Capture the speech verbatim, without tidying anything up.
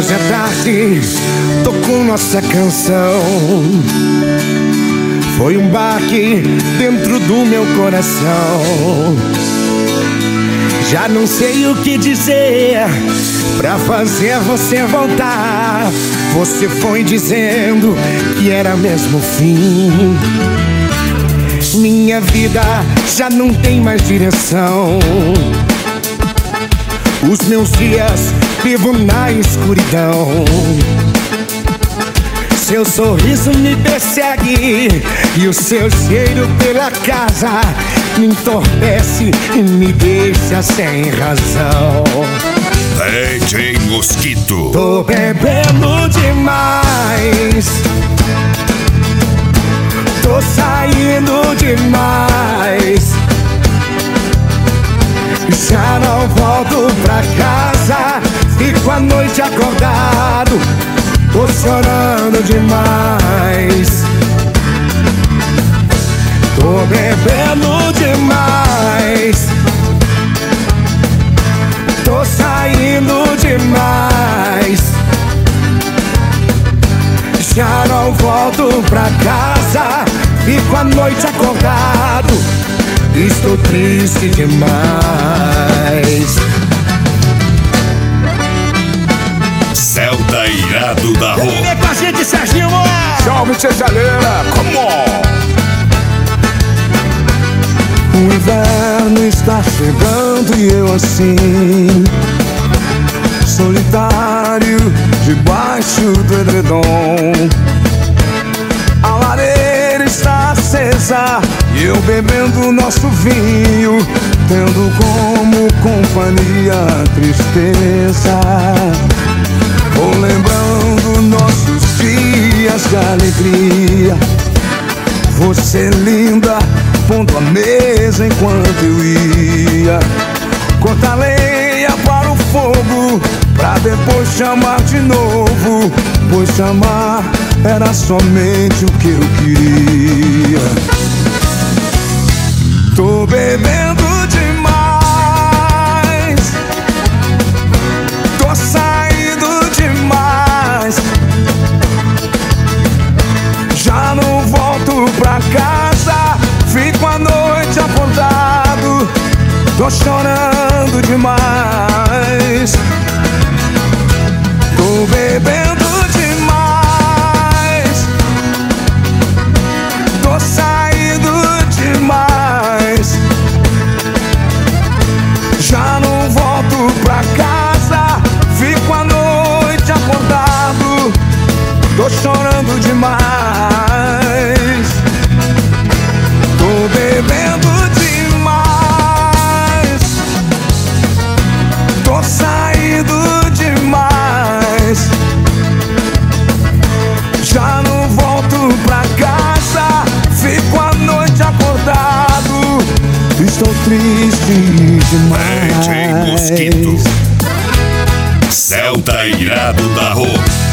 Hoje à tarde tocou nossa canção. Foi um baque dentro do meu coração. Já não sei o que dizer pra fazer você voltar. Você foi dizendo que era mesmo o fim. Minha vida já não tem mais direção. Os meus dias vivo na escuridão. Seu sorriso me persegue e o seu cheiro pela casa me entorpece e me deixa sem razão. D J Mosquito. Tô bebendo demais, tô saindo demais. Já não volto pra casa, fico a noite acordado, tô chorando demais. Tô bebendo demais, tô saindo demais. Já não volto pra casa, fico a noite acordado, estou triste demais. Celta irado da rua. Vem com a gente, Serginho! Salve, Cesaleira, come on! O inverno está chegando e eu assim, solitário, debaixo do edredom. A lareira está acesa e eu bebendo nosso vinho, tendo como companhia a tristeza. Vou lembrando nossos dias de alegria. Você linda, pondo a mesa enquanto eu ia cortar lenha para o fogo, pra depois chamar de novo, pois chamar era somente o que eu queria. Tô bebendo demais, tô saindo demais. Já não volto pra casa, fico a noite acordado, tô chorando demais. Tô bebendo demais, tô saindo demais. Já não volto pra casa, fico a noite acordado, tô chorando demais. Tô bebendo demais, tô saindo demais. Já não volto pra casa, fico a noite acordado, estou triste demais. D J Mosquito. Celta irado da rua.